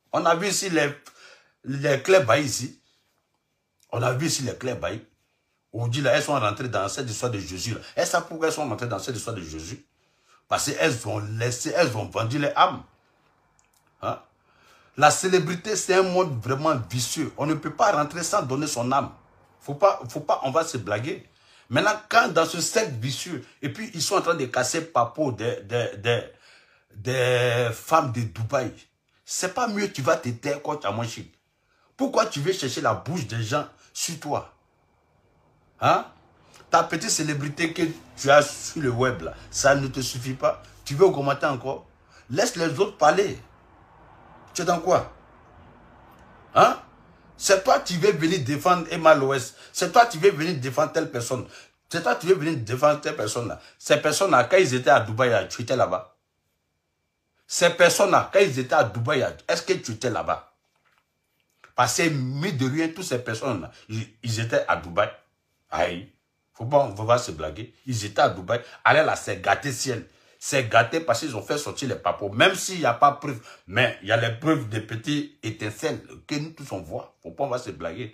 On a vu ici les clés baillis ici. On a vu ici les clés baillis. On dit là, elles sont rentrées dans cette histoire de Jésus. Là. Elles savent pourquoi elles sont rentrées dans cette histoire de Jésus. Parce qu'elles ont laissé, elles ont vendu les âmes. Hein? La célébrité, c'est un monde vraiment vicieux. On ne peut pas rentrer sans donner son âme. Faut pas, on va se blaguer. Maintenant, quand dans ce cercle vicieux, et puis ils sont en train de casser papo des femmes de Dubaï, c'est pas mieux tu vas te taire quand tu as moins chic. Pourquoi tu veux chercher la bouche des gens sur toi? Hein? Ta petite célébrité que tu as sur le web, là, ça ne te suffit pas. Tu veux augmenter encore? Laisse les autres parler. Tu es dans quoi? Hein? C'est toi qui veux venir défendre Emma Loès. C'est toi qui veux venir défendre telle personne. C'est toi qui veux venir défendre telle personne-là. Ces personnes-là, quand ils étaient à Dubaï, tu étais là-bas. Ces personnes-là, quand ils étaient à Dubaï, est-ce que tu étais là-bas? Parce que, mis de rien, toutes ces personnes-là, ils étaient à Dubaï. Aïe. Faut pas se blaguer. Ils étaient à Dubaï. Allez là, c'est gâté ciel. C'est gâté parce qu'ils ont fait sortir les papos. Même s'il n'y a pas de preuve. Mais il y a les preuves des petits étincelles que nous tous on voit. Faut pas on va se blaguer.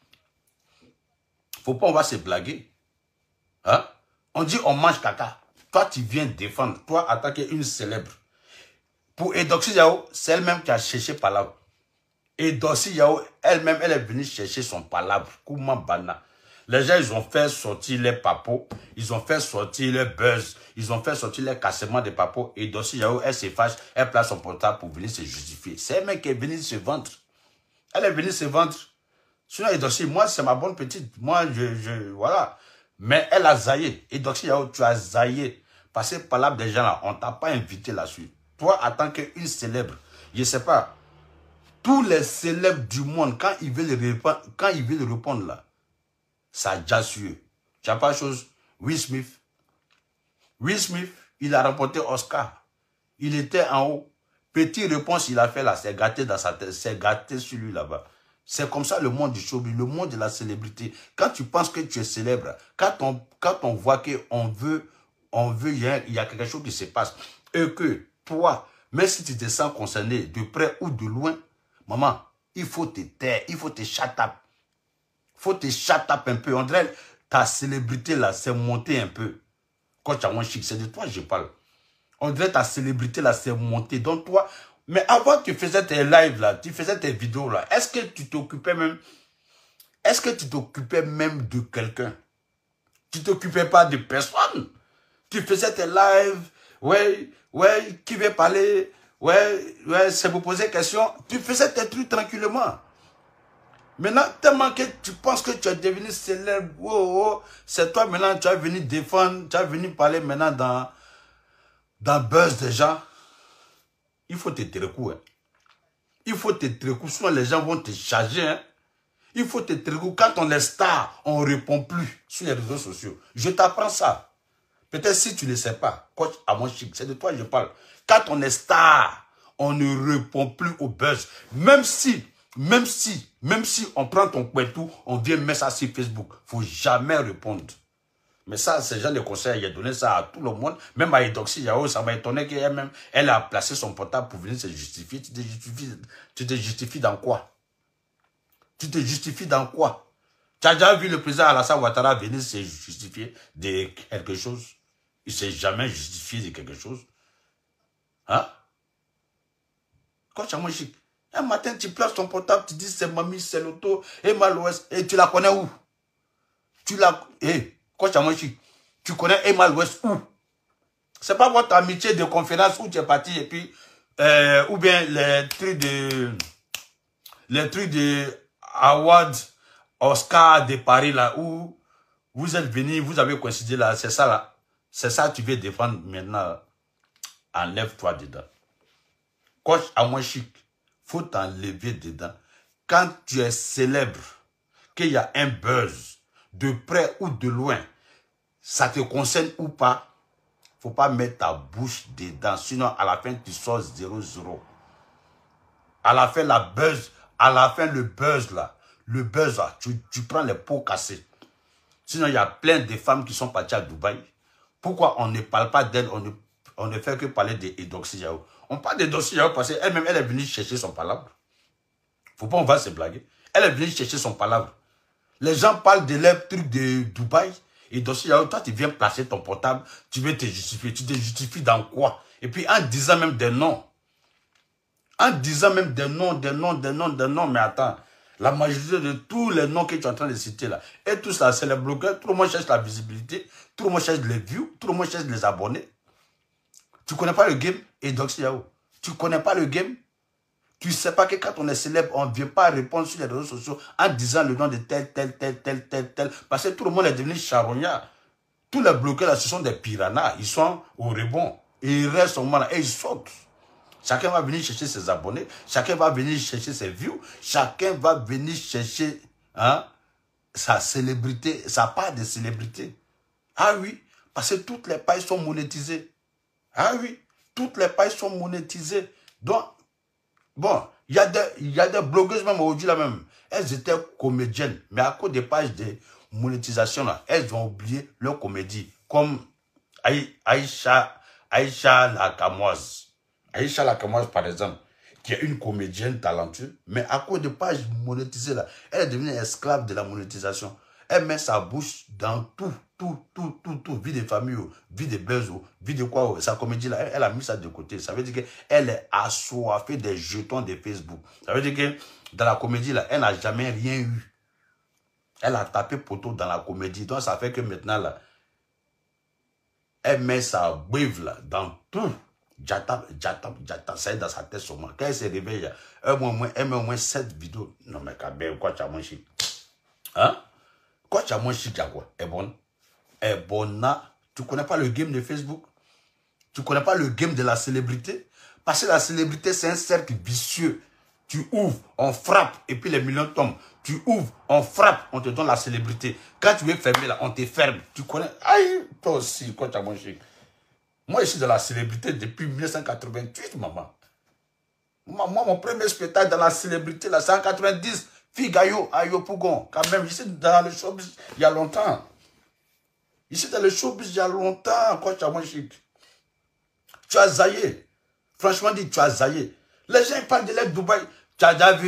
Faut pas on va se blaguer. Hein? On dit on mange caca. Toi tu viens défendre. Toi attaquer une célèbre. Pour Eudoxie Yao, c'est elle-même qui a cherché palabre. Eudoxie Yao, elle-même, elle est venue chercher son palabre. Comment bana. Les gens, ils ont fait sortir les papos, ils ont fait sortir les buzz, ils ont fait sortir les cassements des papos. Et Eudoxie Yao, elle se fâche, elle place son portable pour venir se justifier. C'est elle-même qui est venue se vendre. Elle est venue se vendre. Sinon, Eudoxie, moi, c'est ma bonne petite. Moi, voilà. Mais elle a zaillé. Eudoxie Yao, tu as zaillé. Parce que palabre des gens là, on t'a pas invité là-dessus. Toi, en tant qu'une célèbre, je sais pas, tous les célèbres du monde, quand ils veulent répondre là, ça a déjà su. Tu n'as pas chose. Will Smith. Will Smith, il a remporté Oscar. Il était en haut. Petite réponse, il a fait là, c'est gâté dans sa tête, c'est gâté sur lui là-bas. C'est comme ça le monde du showbiz, le monde de la célébrité. Quand tu penses que tu es célèbre, quand on voit qu'on veut, il y a quelque chose qui se passe, et que toi, même si tu te sens concerné de près ou de loin, maman, il faut te taire, il faut te shut up. Faut te shut up un peu. On dirait ta célébrité là, c'est monté un peu. Quand tu as moins chic, c'est de toi que je parle. On dirait ta célébrité là, c'est monté. Donc toi, mais avant tu faisais tes lives là, tu faisais tes vidéos là, est-ce que tu t'occupais même de quelqu'un? Tu t'occupais pas de personne. Tu faisais tes lives, ouais, qui veut parler, ouais, c'est pour poser question. Tu faisais tes trucs tranquillement. Maintenant, tellement que tu penses que tu es devenu célèbre, c'est toi maintenant, tu as venu défendre, tu as venu parler maintenant dans buzz des gens. Il faut te trécou, hein. Il faut te trécou, sinon les gens vont te charger, hein. Il faut te trécou. Quand on est star, on ne répond plus sur les réseaux sociaux. Je t'apprends ça. Peut-être si tu ne sais pas, coach à mon chic, c'est de toi que je parle. Quand on est star, on ne répond plus au buzz. Même si on prend ton couettou, on vient mettre ça sur Facebook. Il ne faut jamais répondre. Mais ça, c'est genre de conseil, il a donné ça à tout le monde. Même à Eudoxie Yao, ça m'a étonné qu'elle-même, elle a placé son portable pour venir se justifier. Tu te justifies dans quoi? Tu te justifies dans quoi? Tu as déjà vu le président Alassane Ouattara venir se justifier de quelque chose? Il ne s'est jamais justifié de quelque chose. Hein? Quand tu as moins chic. Un matin, tu places ton portable, tu dis c'est Mamie, c'est l'auto, et Mal-Ouest, et tu la connais où? Quand tu as moins chic, tu connais Emma Ouest où? C'est pas votre amitié de conférence où tu es parti et puis, ou bien les trucs de Award, Oscar de Paris là, où vous êtes venus, vous avez coïncidé là, c'est ça là. C'est ça que tu veux défendre maintenant. Enlève-toi dedans. Coach à moins chic, faut t'enlever dedans. Quand tu es célèbre, qu'il y a un buzz, de près ou de loin, ça te concerne ou pas, faut pas mettre ta bouche dedans. Sinon, à la fin, tu sors 0-0. À la fin, le buzz là, tu prends les pots cassés. Sinon, il y a plein de femmes qui sont parties à Dubaï. Pourquoi on ne parle pas d'elle, on ne fait que parler d'Eudoxie Yao? On parle d'Eudoxie Yao parce qu'elle-même, elle est venue chercher son palabre. Faut pas, on va se blaguer. Elle est venue chercher son palabre. Les gens parlent de leur truc de Dubaï. Et donc, toi, tu viens placer ton portable, tu veux te justifier. Tu te justifies dans quoi? Et puis, en disant même des noms. En disant même des noms. Mais attends, la majorité de tous les noms que tu es en train de citer là, et tout ça, c'est les blogueurs. Tout le monde cherche la visibilité. Tout le monde cherche les views. Tout le monde cherche les abonnés. Tu connais pas le game? Et donc, tu connais pas le game? Tu sais pas que quand on est célèbre, on ne vient pas répondre sur les réseaux sociaux en disant le nom de tel. Parce que tout le monde est devenu charognard. Tous les bloqués là, ce sont des piranhas. Ils sont au rebond. Et ils restent au moment là et ils sautent. Chacun va venir chercher ses abonnés. Chacun va venir chercher ses views. Chacun va venir chercher sa célébrité, sa part de célébrité. Ah oui, parce que toutes les pages sont monétisées. Ah oui, toutes les pages sont monétisées. Donc, bon, il y a des blogueuses même aujourd'hui là même. Elles étaient comédiennes, mais à cause des pages de monétisation là, elles ont oublié leur comédie. Comme Aïcha Lakamoise. Aïcha Lakamoise par exemple, qui est une comédienne talentueuse, mais à cause des pages monétisées là, elle est devenue esclave de la monétisation. Elle met sa bouche dans tout, vie de famille, vie de buzz, vie de quoi, sa comédie là, elle a mis ça de côté. Ça veut dire qu'elle est assoiffée des jetons de Facebook. Ça veut dire que dans la comédie là, elle n'a jamais rien eu. Elle a tapé poteau dans la comédie. Donc ça fait que maintenant là, elle met sa brive là dans tout. Jata, ça est dans sa tête seulement. Quand elle se réveille, elle met au moins 7 vidéos. Non mais quand même, quoi tu as moins chic? Hein? Quoi tu as moins chic à quoi? Eh bon, tu connais pas le game de Facebook? Tu connais pas le game de la célébrité? Parce que la célébrité, c'est un cercle vicieux. Tu ouvres, on frappe, et puis les millions tombent. Tu ouvres, on frappe, on te donne la célébrité. Quand tu veux fermer, là, on te ferme. Tu connais? Aïe, toi aussi, quoi tu as moins chic? Moi, je suis de la célébrité depuis 1988, maman. Moi, mon premier spectacle dans la célébrité, là, c'est en 90. Figayo, Ayo Pougon. Quand même, je suis dans le showbiz il y a longtemps. Je suis dans le showbiz il y a longtemps. Quoi, tu as moins chic? Tu as zaillé. Franchement dit, tu as zaillé. Les gens ils parlent de l'aide Dubaï. Tu as déjà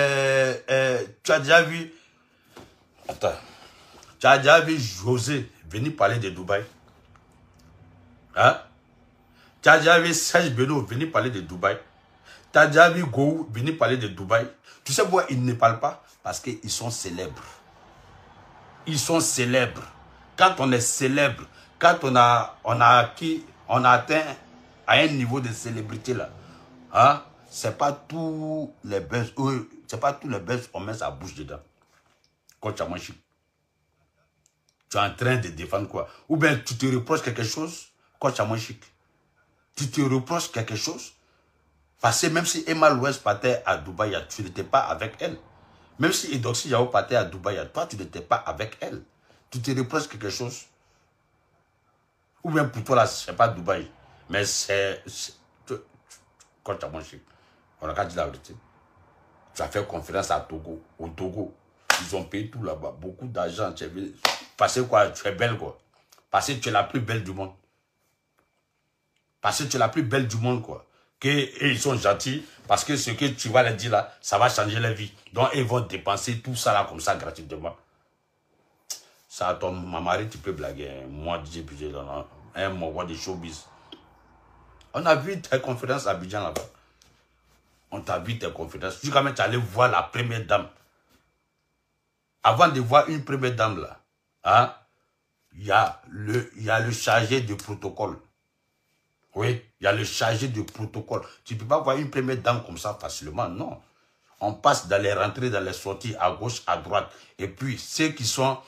vu... Attends. Tu as déjà vu José venir parler de Dubaï? Hein? Tu as déjà vu Serge Beno venir parler de Dubaï? Tu as déjà vu Gou venir parler de Dubaï? Tu sais pourquoi ils ne parlent pas? Parce qu'ils sont célèbres. Ils sont célèbres. Quand on est célèbre, quand on a atteint à un niveau de célébrité là, hein, c'est pas tous les buzz, c'est pas tous les buzz on met sa bouche dedans. Quand tu as moins chic. Tu es en train de défendre quoi? Ou bien tu te reproches quelque chose, quand tu as moins chic. Tu te reproches quelque chose, parce que même si Emma Louès partait à Dubaï, tu n'étais pas avec elle. Même si Edoxy Yao partait à Dubaï, toi, tu n'étais pas avec elle. Tu te reproches quelque chose. Ou bien pour toi, là, c'est pas Dubaï. Mais c'est... Quand tu as moins chic, on a qu'à dire la vérité. Tu as fait conférence à Togo. Au Togo, ils ont payé tout là-bas. Beaucoup d'argent. Parce que quoi, tu es belle, quoi. Parce que tu es la plus belle du monde. Parce que tu es la plus belle du monde, quoi. Et ils sont gentils, parce que ce que tu vas leur dire là, ça va changer leur vie. Donc, ils vont dépenser tout ça là, comme ça, gratuitement. Ça, ton mari, tu peux blaguer. Moi, DJ Budget, un moment de showbiz. On a vu tes conférences à Abidjan là-bas. On t'a vu tes conférences. Tu quand même, tu allais voir la première dame. Avant de voir une première dame là, hein, il y a le chargé de protocole. Oui, il y a le chargé de protocole. Tu ne peux pas voir une première dame comme ça facilement, non. On passe dans les rentrées, dans les sorties, à gauche, à droite. Et puis, ceux qui sont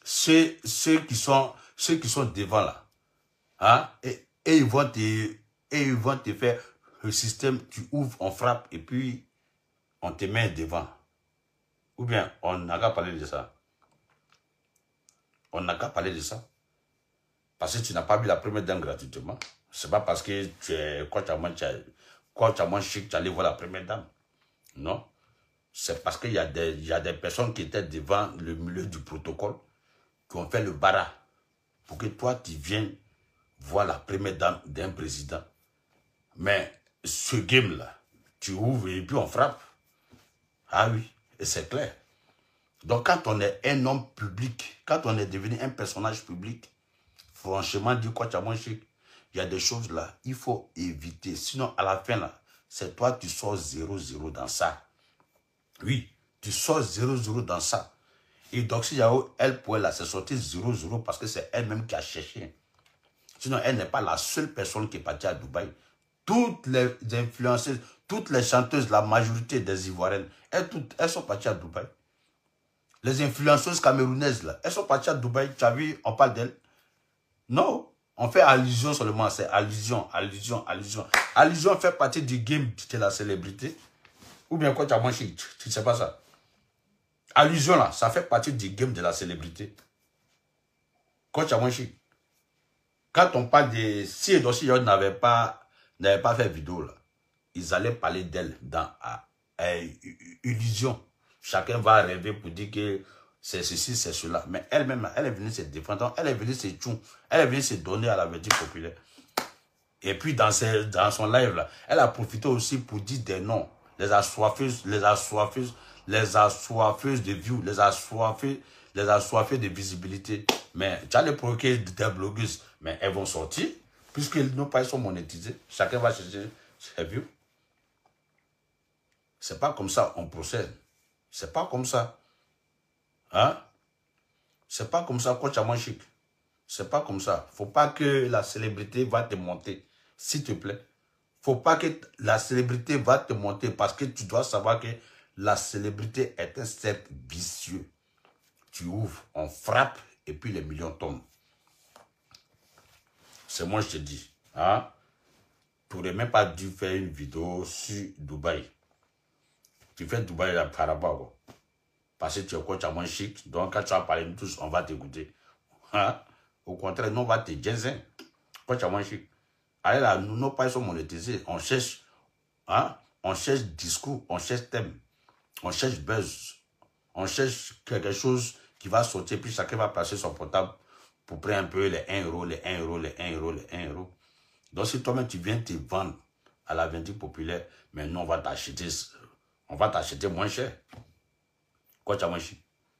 devant là, hein, et ils vont te faire le système, tu ouvres, on frappe, et puis on te met devant. Ou bien, on n'a qu'à parler de ça. On n'a qu'à parler de ça. Parce que tu n'as pas vu la première dame gratuitement. C'est pas parce que tu es quand tu as moins chic, tu allais voir la première dame. Non. C'est parce qu'il y a des personnes qui étaient devant le milieu du protocole qui ont fait le bara pour que toi, tu viennes voir la première dame d'un président. Mais ce game-là, tu ouvres et puis on frappe. Ah oui, et c'est clair. Donc quand on est un homme public, quand on est devenu un personnage public, franchement, dit quoi, mon chic, il y a des choses là, il faut éviter. Sinon, à la fin, là, c'est toi, tu sors 0-0 dans ça. Oui, tu sors 0-0 dans ça. Et donc, si Yao, elle pourrait là, se sortir 0-0 parce que c'est elle-même qui a cherché. Sinon, elle n'est pas la seule personne qui est partie à Dubaï. Toutes les influenceuses, toutes les chanteuses, la majorité des Ivoiriennes, elles sont parties à Dubaï. Les influenceuses camerounaises, là, elles sont parties à Dubaï. Tu as vu, on parle d'elles? Non, on fait allusion seulement, c'est allusion. Allusion fait partie du game de la célébrité. Ou bien quoi, tu as mangé, tu ne sais pas ça. Allusion là, ça fait partie du game de la célébrité. Quoi, tu as mangé. Quand on parle de... Si Edochie n'avait pas fait vidéo là, ils allaient parler d'elle dans illusion. Chacun va rêver pour dire que c'est ceci, c'est cela. Mais elle-même, elle est venue se défendre. Elle est venue se tchou. Elle est venue se donner à la vertu populaire. Et puis dans son live là, elle a profité aussi pour dire des noms. Les assoiffeuses de views, les assoiffées de visibilité. Mais tu as les provoquer des blogueuses, mais elles vont sortir, puisqu'ils n'ont pas, ils sont monétisés. Chacun va chercher ses views. C'est pas comme ça on procède. C'est pas comme ça. Hein? C'est pas comme ça, coach à moins chic. C'est pas comme ça. Faut pas que la célébrité va te monter. S'il te plaît. Faut pas que la célébrité va te monter parce que tu dois savoir que la célébrité est un cercle vicieux. Tu ouvres, on frappe et puis les millions tombent. C'est moi je te dis. Hein? Tu n'aurais même pas dû faire une vidéo sur Dubaï. Tu fais Dubaï à Karabakh. Parce que tu es coach à moins chic. Donc quand tu vas parler de tous, on va t'écouter. Hein? Au contraire, nous on va te jaser. Coach à moins chic. Allez là, nos pages sont monétisés. On cherche, hein? On cherche discours, on cherche thème, on cherche buzz, on cherche quelque chose qui va sortir, puis chacun va placer son portable pour prendre un peu les 1 euro, les 1 euro, les 1 euro, les 1 euro. Donc si toi-même tu viens te vendre à la vente populaire, mais nous on va t'acheter moins cher. Quoi tu as moins cher?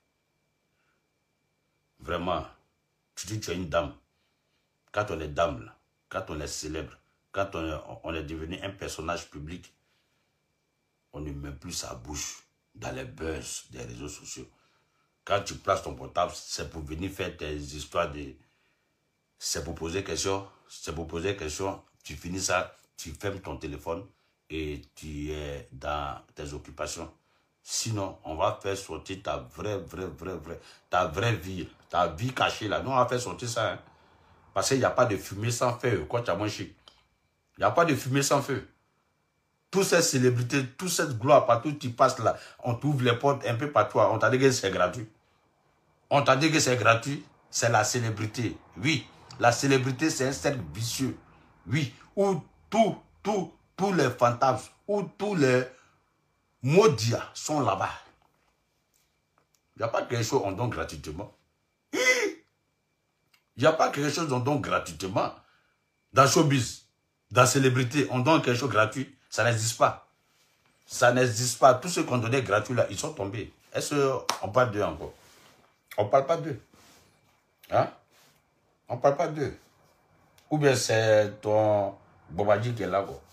Vraiment, tu dis que tu es une dame. Quand on est dame là, quand on est célèbre, quand on est devenu un personnage public, on ne met plus sa bouche dans les buzz des réseaux sociaux. Quand tu places ton portable, c'est pour venir faire tes histoires de... C'est pour poser question, tu finis ça, tu fermes ton téléphone et tu es dans tes occupations. Sinon, on va faire sortir ta vraie vie, ta vie cachée là. Nous, on va faire sortir ça. Hein. Parce qu'il n'y a pas de fumée sans feu. Quand tu as moins chic. Il n'y a pas de fumée sans feu. Toutes ces célébrités, toute cette gloire, partout où tu passes là, on t'ouvre les portes un peu partout. On t'a dit que c'est gratuit. On t'a dit que c'est gratuit. C'est la célébrité. Oui, la célébrité, c'est un cercle vicieux. Oui, où tous les fantasmes, où tous les maudits sont là-bas. Il n'y a pas quelque chose qu'on donne gratuitement. Il n'y a pas quelque chose qu'on donne gratuitement. Dans showbiz, dans célébrité, on donne quelque chose gratuit. Ça n'existe pas. Ça n'existe pas. Tous ceux qu'on donnait gratuit là, ils sont tombés. Est-ce qu'on parle d'eux encore? On ne parle pas d'eux. Hein? On ne parle pas d'eux. Ou bien c'est ton Bobadji qui est là, quoi.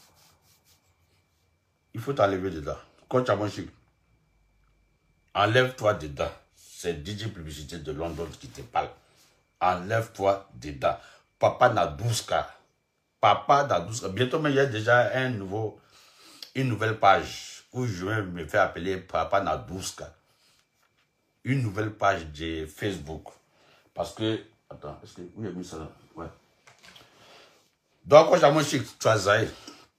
Il faut t'enlever dedans. Quand tu as mon chic, enlève-toi dedans. C'est DJ Publicité de London qui te parle. Enlève-toi dedans. Papa Nadouska. Papa Nadouska. Bientôt, mais il y a déjà une nouvelle page où je vais me faire appeler Papa Nadouska. Une nouvelle page de Facebook. Parce que... Attends, est-ce que... Où j'ai mis ça là? Ouais. Donc, quand j'ai mon chic, tu as zaï.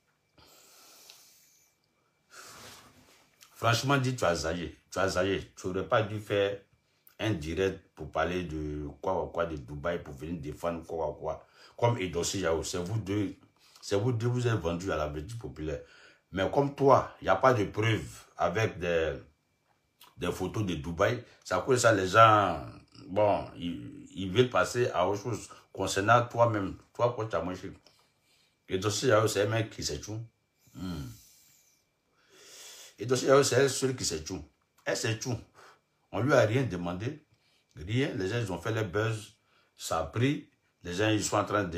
Franchement dit, tu as zaï. Tu as zaï. Tu n'aurais pas dû faire un direct pour parler de quoi de Dubaï, pour venir défendre quoi. Comme Edochie Yao, c'est vous deux, vous êtes vendus à la vertu populaire. Mais comme toi, il n'y a pas de preuves avec des photos de Dubaï, ça cause ça, les gens, bon, ils veulent passer à autre chose concernant toi-même. Toi, quoi, tu as moins Edochie Yao, c'est un mec qui s'est tout. Et donc, c'est elle seule qui s'est tchou. Elle s'est tchou. On lui a rien demandé. Rien. Les gens, ils ont fait les buzz. Ça a pris. Les gens, ils sont en train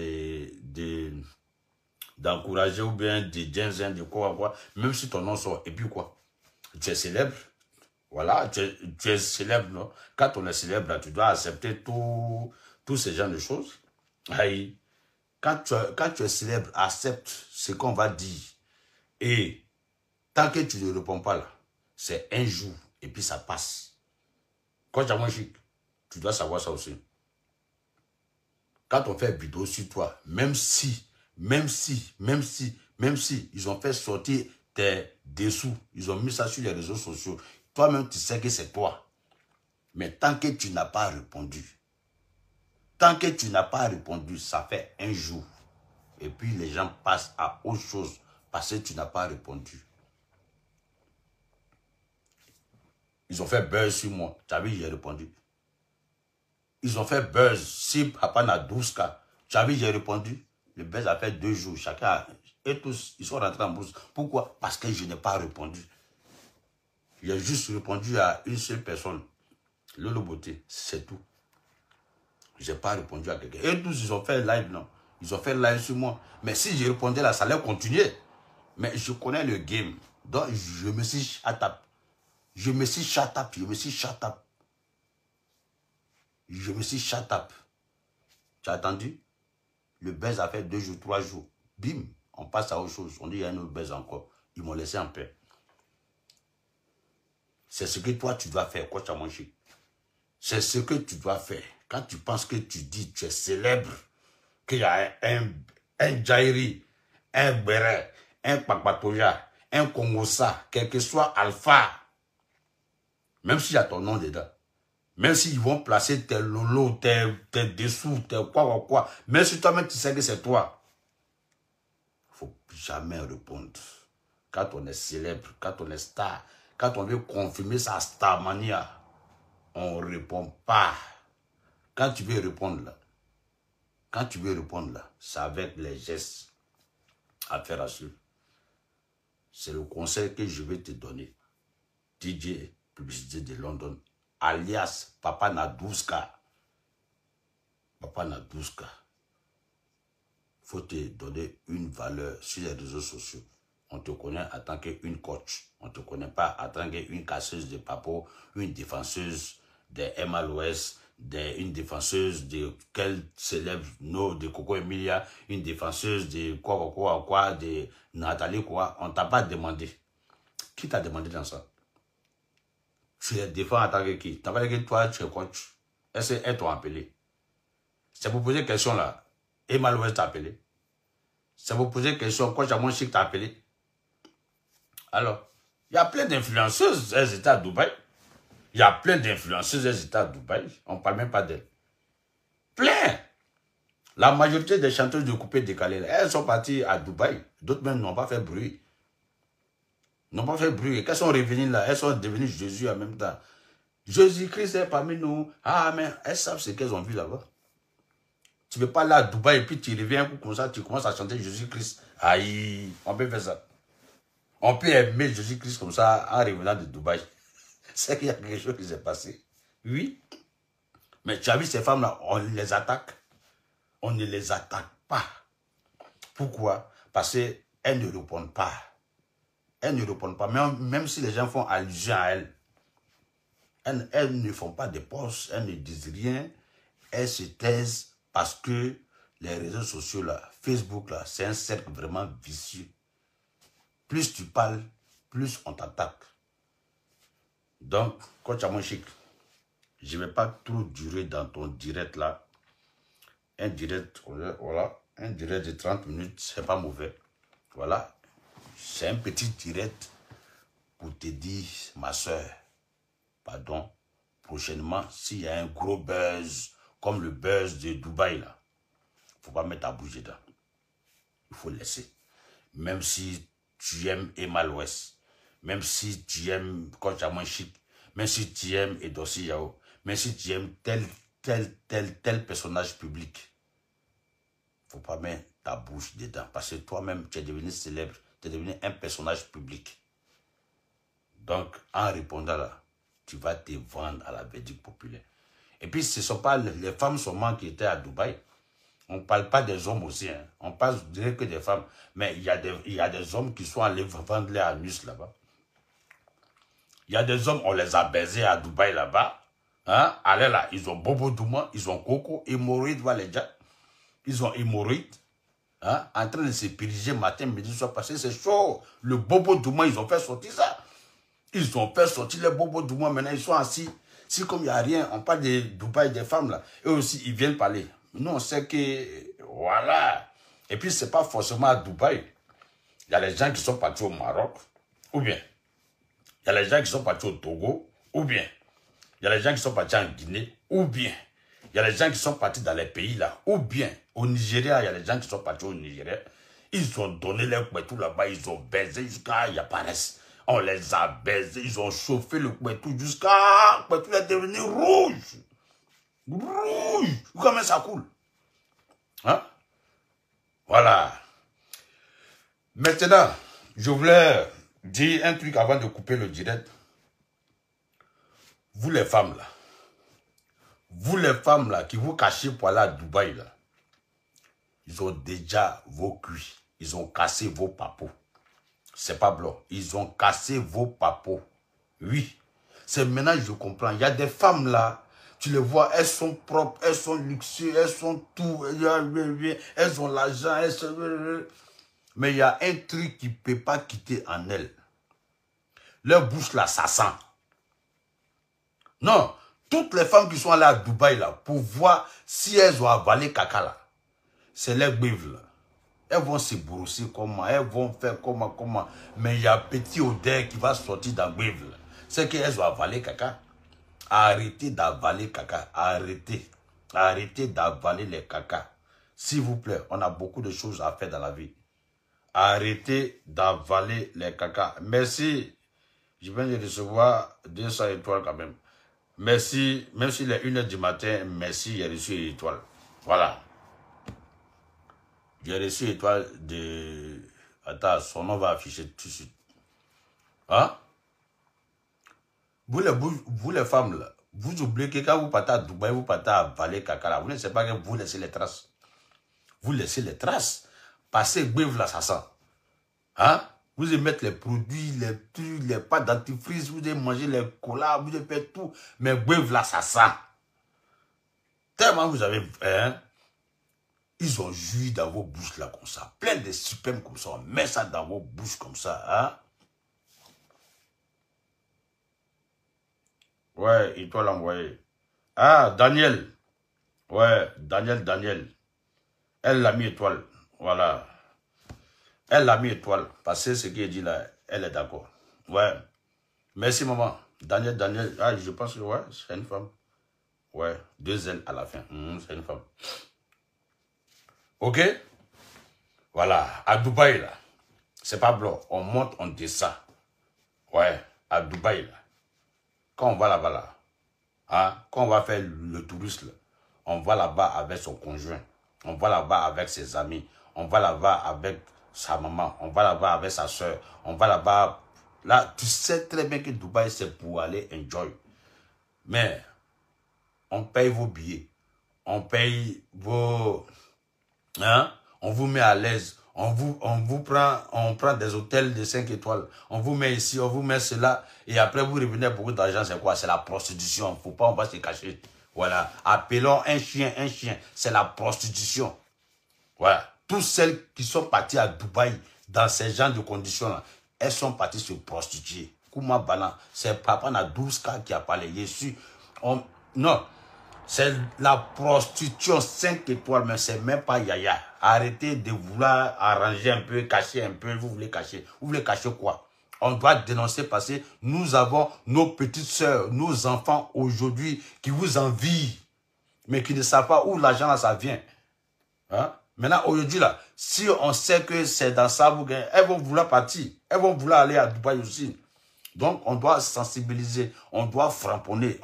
d'encourager ou bien de dire de quoi. Même si ton nom sort. Et puis quoi? Tu es célèbre. Voilà. Tu es célèbre, non? Quand on est célèbre, là, tu dois accepter tous ces genres de choses. Aïe. Quand tu es célèbre, accepte ce qu'on va dire. Et tant que tu ne réponds pas là, c'est un jour et puis ça passe. Quand tu as moins chic, tu dois savoir ça aussi. Quand on fait une vidéo sur toi, même si, ils ont fait sortir tes dessous, ils ont mis ça sur les réseaux sociaux, toi-même tu sais que c'est toi. Mais tant que tu n'as pas répondu, ça fait un jour. Et puis les gens passent à autre chose parce que tu n'as pas répondu. Ils ont fait buzz sur moi. Tu as vu, j'ai répondu. Ils ont fait buzz sur Papa Nadouska. Tu as vu, j'ai répondu. Le buzz a fait 2 jours. Chacun, et tous, ils sont rentrés en bourse. Pourquoi? Parce que je n'ai pas répondu. J'ai juste répondu à une seule personne. Lolo Beauté, c'est tout. Je n'ai pas répondu à quelqu'un. Et tous, ils ont fait live, non? Ils ont fait live sur moi. Mais si je répondais là, ça allait continuer. Mais je connais le game. Donc, je me suis shut up. Je me suis shut up. Tu as attendu? Le buzz a fait 2 jours, 3 jours. Bim, on passe à autre chose. On dit il y a un autre buzz encore. Ils m'ont laissé en paix. C'est ce que toi tu dois faire, coach à manger. C'est ce que tu dois faire. Quand tu penses que tu dis, tu es célèbre, qu'il y a un Jairi, un Beret, un Papatoya, un Kongosa, quel que soit Alpha, même s'il y a ton nom dedans, même s'ils vont placer tes lolos, tes dessous, tes quoi, même si toi-même tu sais que c'est toi, il ne faut jamais répondre. Quand on est célèbre, quand on est star, quand on veut confirmer sa starmania, on ne répond pas. Quand tu veux répondre là, c'est avec les gestes à faire à suivre. C'est le conseil que je vais te donner. DJ Publicité de London, alias Papa Nadouska. Papa Nadouska. Il faut te donner une valeur sur les réseaux sociaux. On te connaît en tant qu'une coach. On ne te connaît pas en tant qu'une casseuse de papo, une défenseuse des MLOS, une défenseuse de quel célèbre nom de Coco Emilia, une défenseuse de quoi, de Nathalie quoi. On ne t'a pas demandé. Qui t'a demandé dans ça? Tu les défends en tant que qui? Tu n'as pas dit que toi, tu es coach. Est-ce qu'elles t'ont appelé? C'est pour poser une question là. MLOS t'a appelé. C'est pour poser une question. Coach Amon Chic t'a appelé. Alors, il y a plein d'influenceuses, elles étaient à Dubaï. Il y a plein d'influenceuses, elles étaient à Dubaï. On ne parle même pas d'elles. Plein. La majorité des chanteuses de coupé décalé, elles sont parties à Dubaï. D'autres même n'ont pas fait bruit. N'ont pas fait bruit. Quand elles sont revenues là, elles sont devenues Jésus en même temps. Jésus-Christ est parmi nous. Ah, mais elles savent ce qu'elles ont vu là-bas. Tu ne veux pas aller à Dubaï et puis tu reviens comme ça, tu commences à chanter Jésus-Christ. Aïe, on peut faire ça. On peut aimer Jésus-Christ comme ça en revenant de Dubaï. C'est qu'il y a quelque chose qui s'est passé. Oui. Mais tu as vu ces femmes-là, on les attaque. On ne les attaque pas. Pourquoi? Parce qu'elles ne répondent pas. Elles ne répondent pas. Même si les gens font allusion à elles, elles ne font pas de posts, elles ne disent rien. Elles se taisent parce que les réseaux sociaux, là, Facebook, là, c'est un cercle vraiment vicieux. Plus tu parles, plus on t'attaque. Donc, coach Amon Chic, je ne vais pas trop durer dans ton direct là. Un direct, voilà, un direct de 30 minutes, c'est pas mauvais. Voilà, c'est un petit direct pour te dire, ma soeur, pardon, prochainement, s'il y a un gros buzz, comme le buzz de Dubaï là, il ne faut pas mettre à bouger dedans. Il faut laisser. Même si tu aimes Emma l'Ouest, même si tu aimes Coach Amon Chic, même si tu aimes Edossi Yao, même si tu aimes tel personnage public, il ne faut pas mettre ta bouche dedans. Parce que toi-même, tu es devenu célèbre, tu es devenu un personnage public. Donc, en répondant là, tu vas te vendre à la verdict populaire. Et puis, ce ne sont pas les femmes seulement qui étaient à Dubaï. On ne parle pas des hommes aussi. Hein. On parle, je dirais, que des femmes. Mais il y a des hommes qui sont allés vendre les anus là-bas. Il y a des hommes, on les a baisés à Dubaï là-bas. Hein? Allez là, ils ont bobo douma, ils ont coco, hémorroïdes, voilà les gens. Ils ont hémorroïdes. Hein? En train de se piriger matin, midi, soir, parce que c'est chaud. Le bobo douma, ils ont fait sortir ça. Ils ont fait sortir les bobos douma. Maintenant, ils sont assis. Si comme il n'y a rien, on parle de Dubaï, des femmes là. Eux aussi, ils viennent parler. Nous, on sait que, voilà. Et puis, ce n'est pas forcément à Dubaï. Il y a les gens qui sont partis au Maroc, ou bien, il y a les gens qui sont partis au Togo, ou bien, il y a les gens qui sont partis en Guinée, ou bien, il y a les gens qui sont partis dans les pays là, ou bien, au Nigeria, il y a les gens qui sont partis au Nigeria. Ils ont donné leur couettou là-bas, ils ont baisé jusqu'à il y a paresse. On les a baisés, ils ont chauffé le couettou jusqu'à le couettou est devenu rouge. Rouge. Comment ça coule? Hein? Voilà. Maintenant, je voulais dire un truc avant de couper le direct. Vous les femmes là, qui vous cachez pour aller à Dubaï là, ils ont déjà vos cuits, ils ont cassé vos papeaux. C'est pas blanc, ils ont cassé vos papeaux. Oui, c'est maintenant que je comprends. Il y a des femmes là, tu les vois, elles sont propres, elles sont luxueuses, elles sont tout, elles ont l'argent, mais il y a un truc qui ne peut pas quitter en elles. Leur bouche là, ça sent. Non, toutes les femmes qui sont allées à Dubaï là, pour voir si elles ont avalé caca là, c'est les gbèves là. Elles vont se brosser comment, elles vont faire comment. Mais il y a un petit odeur qui va sortir dans gbève là. C'est qu'elles ont avalé caca. Arrêtez d'avaler caca. Arrêtez. Arrêtez d'avaler les caca. S'il vous plaît, on a beaucoup de choses à faire dans la vie. Arrêtez d'avaler les caca. Merci. Je viens de recevoir 200 étoiles quand même. Merci. Même s'il est 1h du matin, merci, j'ai reçu une étoile. Voilà. J'ai reçu une étoile de... Attends, son nom va afficher tout de suite. Hein? Vous les femmes, là, vous oubliez que quand vous partez à Dubaï, vous partez à Valais Caca, là, vous ne savez pas que vous laissez les traces. Vous laissez les traces. Passez gbève là, ça sent. Hein? Vous allez mettre les produits, les trucs, les pâtes dentifrice, vous allez manger les colas, vous allez faire tout. Mais gbève là, ça sent. Tellement vous avez... Hein? Ils ont joui dans vos bouches là comme ça. Plein de sperme comme ça. On met ça dans vos bouches comme ça. Hein? Ouais, il doit l'envoyer. Ah, Daniel. Ouais, Daniel. Elle l'a mis étoile. Voilà. Elle l'a mis étoile. Parce que ce qu'elle dit là, elle est d'accord. Ouais. Merci, maman. Daniel. Ah, je pense que ouais, c'est une femme. Ouais, 2 L à la fin. C'est une femme. Ok? Voilà. À Dubaï, là. C'est pas blanc. On monte, on descend. Ouais. À Dubaï, là. Quand on va là-bas, là. Hein, quand on va faire le touriste, là, on va là-bas avec son conjoint. On va là-bas avec ses amis. On va là-bas avec sa maman. On va là-bas avec sa soeur. On va là-bas. Là, tu sais très bien que Dubaï, c'est pour aller enjoy. Mais, on paye vos billets. On paye vos... Hein? On vous met à l'aise. On prend des hôtels de 5 étoiles. On vous met ici, on vous met cela. Et après, vous revenez avec beaucoup d'argent. C'est quoi? C'est la prostitution. Faut pas, on va se cacher. Voilà. Appelons un chien. C'est la prostitution. Voilà. Toutes celles qui sont parties à Dubaï dans ces genres de conditions-là, elles sont parties se prostituer. Kouma Bana, c'est Papa na 12K qui a parlé. Je suis... Non. C'est la prostitution 5 étoiles, mais c'est même pas yaya. Arrêtez de vouloir arranger un peu, cacher un peu. Vous voulez cacher. Vous voulez cacher quoi? On doit dénoncer parce que nous avons nos petites sœurs, nos enfants aujourd'hui qui vous envient, mais qui ne savent pas où l'argent là ça vient. Hein? Maintenant, aujourd'hui là, si on sait que c'est dans ça, elles vont vouloir partir. Elles vont vouloir aller à Dubaï aussi. Donc, on doit sensibiliser, on doit frapponner,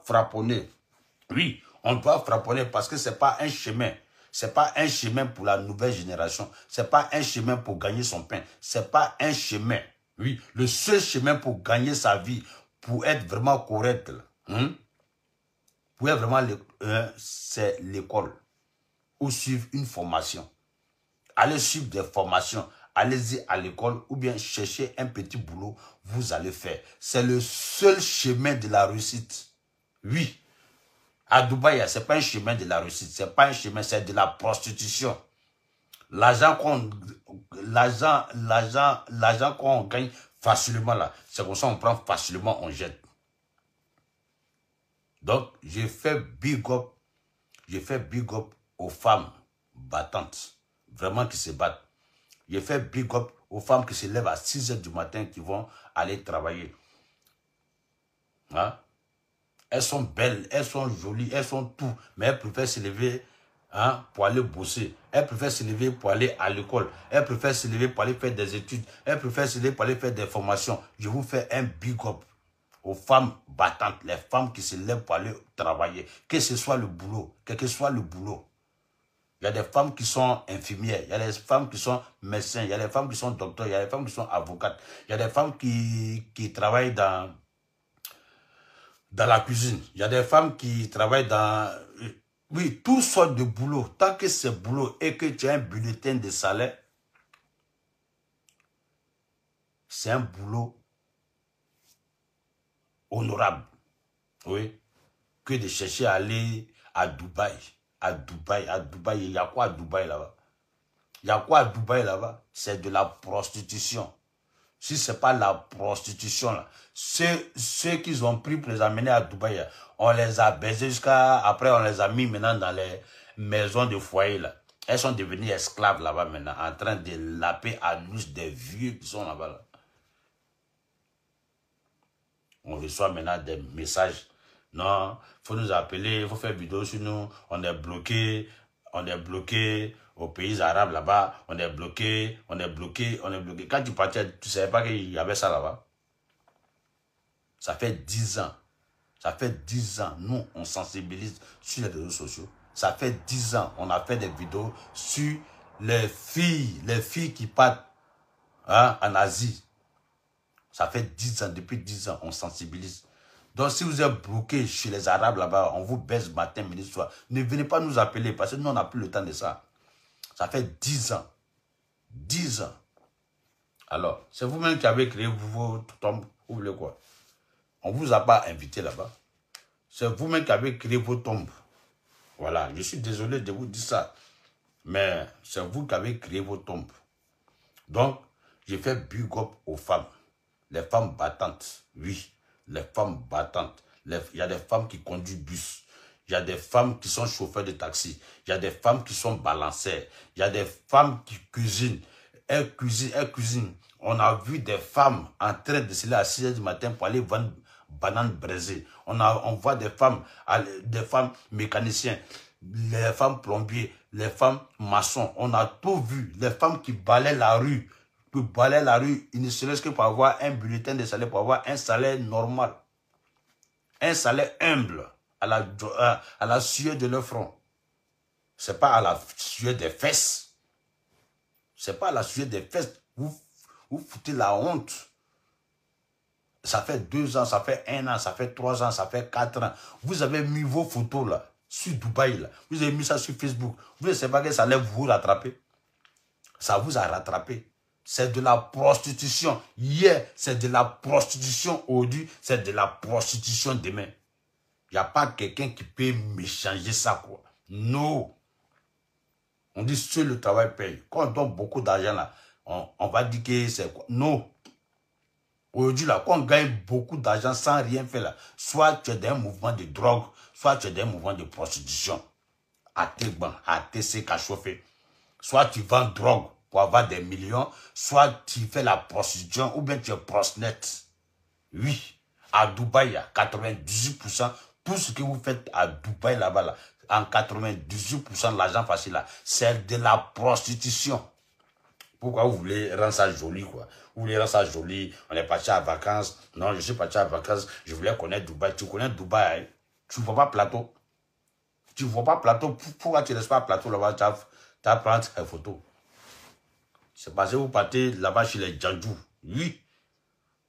Oui, on doit frapponner parce que ce n'est pas un chemin. Ce n'est pas un chemin pour la nouvelle génération. Ce n'est pas un chemin pour gagner son pain. Ce n'est pas un chemin. Oui, le seul chemin pour gagner sa vie, pour être vraiment correct, pour être vraiment, c'est l'école. Ou suivre une formation. Allez suivre des formations. Allez-y à l'école ou bien chercher un petit boulot, vous allez faire. C'est le seul chemin de la réussite. Oui. À Dubaï, ce n'est pas un chemin de la réussite. Ce n'est pas un chemin, c'est de la prostitution. L'argent qu'on gagne facilement là, c'est comme ça on prend facilement, on jette. Donc, j'ai fait big up aux femmes battantes, vraiment qui se battent. J'ai fait big up aux femmes qui se lèvent à 6 h du matin, qui vont aller travailler. Hein? Elles sont belles, elles sont jolies, elles sont tout, mais elles préfèrent se lever pour aller bosser. Elles préfèrent se lever pour aller à l'école. Elles préfèrent se lever pour aller faire des études. Elles préfèrent se lever pour aller faire des formations. Je vous fais un big up aux femmes battantes, les femmes qui se lèvent pour aller travailler. Que ce soit le boulot, quel que soit le boulot. Il y a des femmes qui sont infirmières, il y a des femmes qui sont médecins, il y a des femmes qui sont docteurs, il y a des femmes qui sont avocates, il y a des femmes qui travaillent dans la cuisine, il y a des femmes qui travaillent dans... Oui, toutes sortes de boulot. Tant que c'est boulot et que tu as un bulletin de salaire, c'est un boulot honorable. Oui. Que de chercher à aller à Dubaï. À Dubaï, il y a quoi à Dubaï là-bas? Il y a quoi à Dubaï là-bas? C'est de la prostitution. Si ce n'est pas la prostitution, là, ceux qu'ils ont pris pour les amener à Dubaï, on les a baisés jusqu'à... Après, on les a mis maintenant dans les maisons de foyer. Là. Elles sont devenues esclaves là-bas maintenant, en train de laper à l'ouche des vieux qui sont là-bas. Là. On reçoit maintenant des messages. Non, il faut nous appeler, il faut faire vidéo sur nous. On est bloqué aux pays arabes là-bas. On est bloqué. Quand tu partais, tu ne savais pas qu'il y avait ça là-bas. Ça fait 10 ans. Ça fait 10 ans. Nous, on sensibilise sur les réseaux sociaux. Ça fait 10 ans. On a fait des vidéos sur les filles qui partent en Asie. Ça fait 10 ans, depuis 10 ans, on sensibilise. Donc, si vous êtes bloqué chez les Arabes là-bas, on vous baisse matin, midi, soir. Ne venez pas nous appeler parce que nous, on n'a plus le temps de ça. Ça fait 10 ans. 10 ans. Alors, c'est vous-même qui avez créé votre tombe. Vous voulez quoi? On ne vous a pas invité là-bas. C'est vous-même qui avez créé vos tombes. Voilà, je suis désolé de vous dire ça. Mais c'est vous qui avez créé vos tombes. Donc, j'ai fait big up aux femmes. Les femmes battantes, oui, les femmes battantes. Il y a des femmes qui conduisent bus. Il y a des femmes qui sont chauffeurs de taxi. Il y a des femmes qui sont balancières. Il y a des femmes qui cuisinent. Elles cuisinent. On a vu des femmes en train de se lever à 6 h du matin pour aller vendre bananes braisées. On voit des femmes mécaniciens, les femmes plombiers, les femmes maçons. On a tout vu. Les femmes qui balaient la rue. Pour balayer la rue, il ne serait-ce que pour avoir un bulletin de salaire, pour avoir un salaire normal. Un salaire humble à la sueur de leur front. Ce n'est pas à la sueur des fesses. Ce n'est pas à la sueur des fesses. Vous foutez la honte. Ça fait 2 ans, ça fait 1 an, ça fait 3 ans, ça fait 4 ans. Vous avez mis vos photos là, sur Dubaï. Là. Vous avez mis ça sur Facebook. Vous ne savez pas que ça allait vous rattraper. Ça vous a rattrapé. C'est de la prostitution. Hier, c'est de la prostitution. Aujourd'hui, c'est de la prostitution demain. Il n'y a pas quelqu'un qui peut m'échanger ça, quoi. Non. On dit seul le travail paye. Quand on donne beaucoup d'argent, là, on va dire que c'est quoi. Non. Aujourd'hui, là, quand on gagne beaucoup d'argent sans rien faire, là, soit tu es dans un mouvement de drogue, soit tu es dans un mouvement de prostitution. À tes bancs, à tes secs à chauffer. Soit tu vends drogue pour avoir des millions, soit tu fais la prostitution ou bien tu es prostituée. Oui, à Dubaï, à 98%, tout ce que vous faites à Dubaï là-bas, là, en 98% de l'argent facile, là, c'est de la prostitution. Pourquoi vous voulez rendre ça joli, quoi? Vous voulez rendre ça joli, on est parti en vacances. Non, je suis parti en vacances, je voulais connaître Dubaï. Tu connais Dubaï, hein? Tu ne vois pas plateau. Tu ne vois pas plateau. Pourquoi tu ne restes pas plateau là-bas? Tu vas prendre une photo. C'est parce que vous partez là-bas chez les Djandjou. Oui.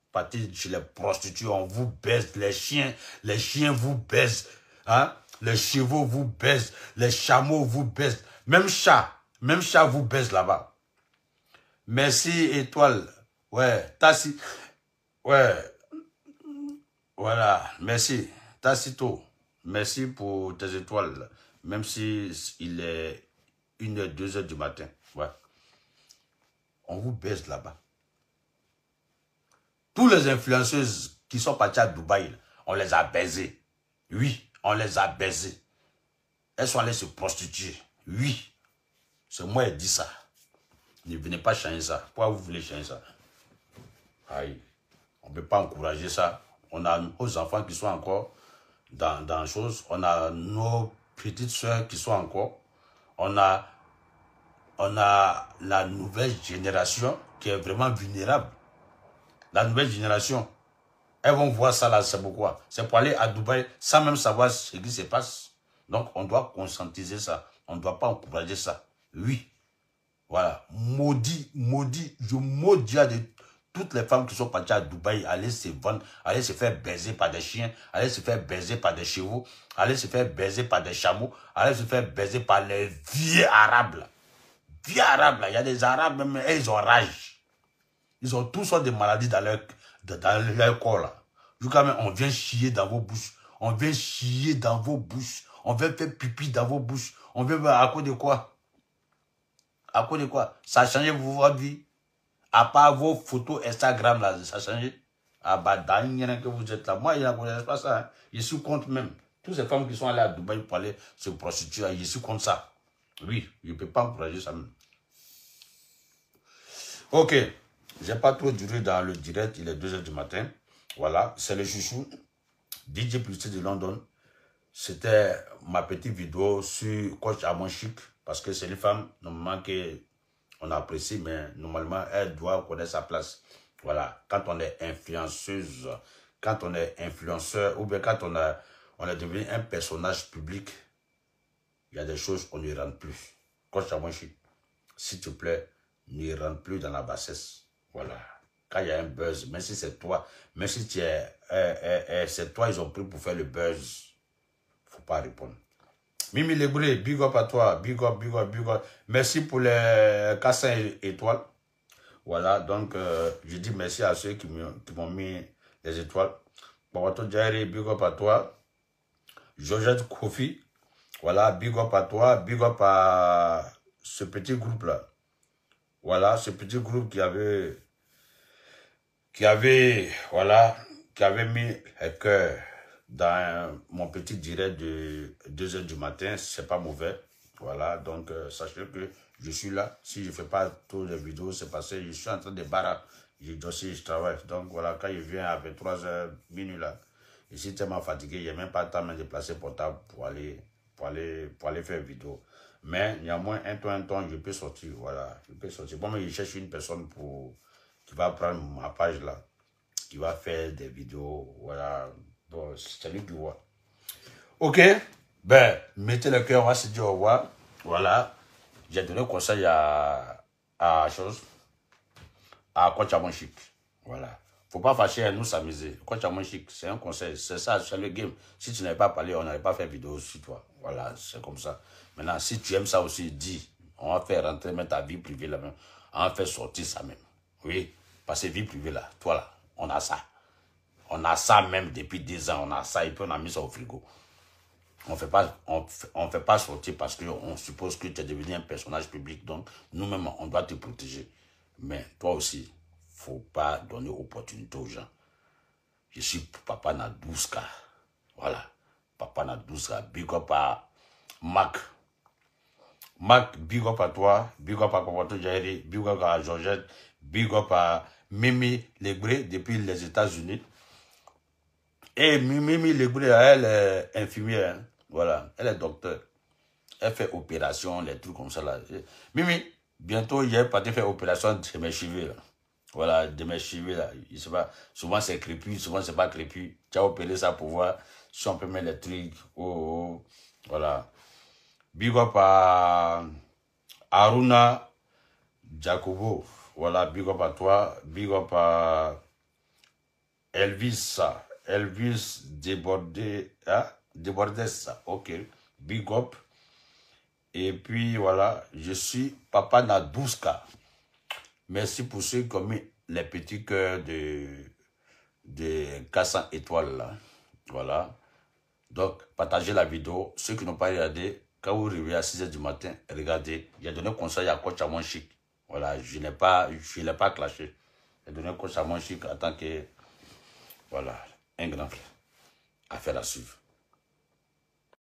partez chez les prostituées, on vous baise, les chiens vous baisent, hein? Les chevaux vous baisent, les chameaux vous baisent, même chat vous baise là-bas. Merci Étoile, ouais, Tassi, ouais, voilà, merci, Tassito, merci pour tes étoiles, même si il est 1h, 2h du matin, ouais, on vous baise là-bas. Tous les influenceuses qui sont partis à Dubaï, on les a baisés. Oui, on les a baisés. Elles sont allées se prostituer. Oui, c'est moi qui ai dit ça. Ne venez pas changer ça. Pourquoi vous voulez changer ça? Aïe, on ne peut pas encourager ça. On a nos enfants qui sont encore dans choses. On a nos petites soeurs qui sont encore. On a la nouvelle génération qui est vraiment vulnérable. La nouvelle génération, elles vont voir ça là, c'est pourquoi. C'est pour aller à Dubaï sans même savoir ce qui se passe. Donc, on doit conscientiser ça. On ne doit pas encourager ça. Oui. Voilà. Maudit, je maudis à toutes les femmes qui sont parties à Dubaï, aller se vendre, aller se faire baiser par des chiens, aller se faire baiser par des chevaux, aller se faire baiser par des chameaux, aller se faire baiser par les vieux arabes là. Vieux arabes là, il y a des arabes même, ils ont rage. Ils ont tous sortes de maladies dans leur corps là. Jusqu'à même, on vient chier dans vos bouches. On vient chier dans vos bouches. On vient faire pipi dans vos bouches. On vient à cause de quoi? À cause de quoi? Ça a changé votre vie? À part vos photos Instagram là, ça a changé? Ah bah, que vous êtes là. Moi, il n'y a pas ça. Hein. Je suis contre même. Toutes ces femmes qui sont allées à Dubaï pour aller se prostituer, je suis contre ça. Oui, je ne peux pas encourager ça même. Ok. J'ai pas trop duré dans le direct, il est 2h du matin. Voilà, c'est le chouchou. DJ Plus de London. C'était ma petite vidéo sur Coach Amon Chic. Parce que c'est une femme, normalement, qu'on apprécie, mais normalement, elle doit connaître sa place. Voilà, quand on est influenceuse, quand on est influenceur, ou bien quand on est devenu un personnage public, il y a des choses qu'on ne rentre plus. Coach Amon Chic, s'il te plaît, ne rentre plus dans la bassesse. Voilà. Quand il y a un buzz, même si c'est toi, même si c'est toi, ils ont pris pour faire le buzz, faut pas répondre. Mimi Lebré, big up à toi, big up, big up, big up. Merci pour les 400 étoiles. Voilà, donc je dis merci à ceux qui m'ont mis les étoiles. Bawato Djairi, big up à toi. Georgette Kofi, voilà, big up à toi, big up à ce petit groupe-là. Voilà, ce petit groupe qui avait mis le cœur dans mon petit direct de 2h du matin. C'est pas mauvais. Voilà, donc sachez que je suis là. Si je ne fais pas toutes les vidéos, c'est parce que je suis en train de barrer. Je travaille. Donc voilà, quand je viens à 23h minuit là, je suis tellement fatigué, je n'ai même pas le temps de me déplacer portable pour aller faire vidéo. Mais néanmoins, un temps, je peux sortir. Voilà, je peux sortir. Bon, mais je cherche une personne qui va prendre ma page là, qui va faire des vidéos. Voilà, bon, c'est lui qui voit. Ok, ben, mettez le cœur, on va se dire au revoir. Voilà, j'ai donné conseil à Coach Amon Chic. Voilà. Faut pas fâcher à nous s'amuser. Coach Amon Chic, c'est un conseil. C'est ça, c'est le game. Si tu n'avais pas parlé, on n'allait pas faire vidéo sur toi. Voilà, c'est comme ça. Maintenant, si tu aimes ça aussi, dis. On va faire rentrer même ta vie privée là même. On va faire sortir ça même. Oui, parce que vie privée là, toi là, on a ça. On a ça même depuis 10 ans, on a ça et puis on a mis ça au frigo. On fait pas sortir parce qu'on suppose que tu es devenu un personnage public. Donc, nous-mêmes, on doit te protéger. Mais toi aussi, faut pas donner opportunité aux gens. Je suis Papa Nadouska. Voilà. Papa Nadouska. Big up à Mac. Mac, big up à toi. Big up à Papa Jairi. Big up à Georgette. Big up à Mimi Legré depuis les États-Unis. Et Mimi Legré, elle est infirmière. Hein. Voilà. Elle est docteur. Elle fait opération, les trucs comme ça là. Mimi, bientôt, il est parti faire opération de mes cheveux là. Voilà, de mes cheveux là. Je sais pas, souvent c'est crépu, souvent c'est pas crépu. Tu as opéré ça pour voir si on peut mettre les trucs. Oh, oh. Voilà. Big up à Aruna Jacobo. Voilà, big up à toi. Big up à Elvis débordé, hein? Débordé ça, ok. Big up. Et puis voilà, je suis Papa Nadouska. Merci pour ceux qui ont mis les petits cœurs de 400 étoiles là. Voilà. Donc, partagez la vidéo. Ceux qui n'ont pas regardé, quand vous réveillez à 6h du matin, regardez. J'ai donné conseil à Coach Amon Chic. Voilà, je ne l'ai pas clashé. J'ai donné conseil à Amon Chic en tant que, voilà, un grand frère. Affaire à suivre.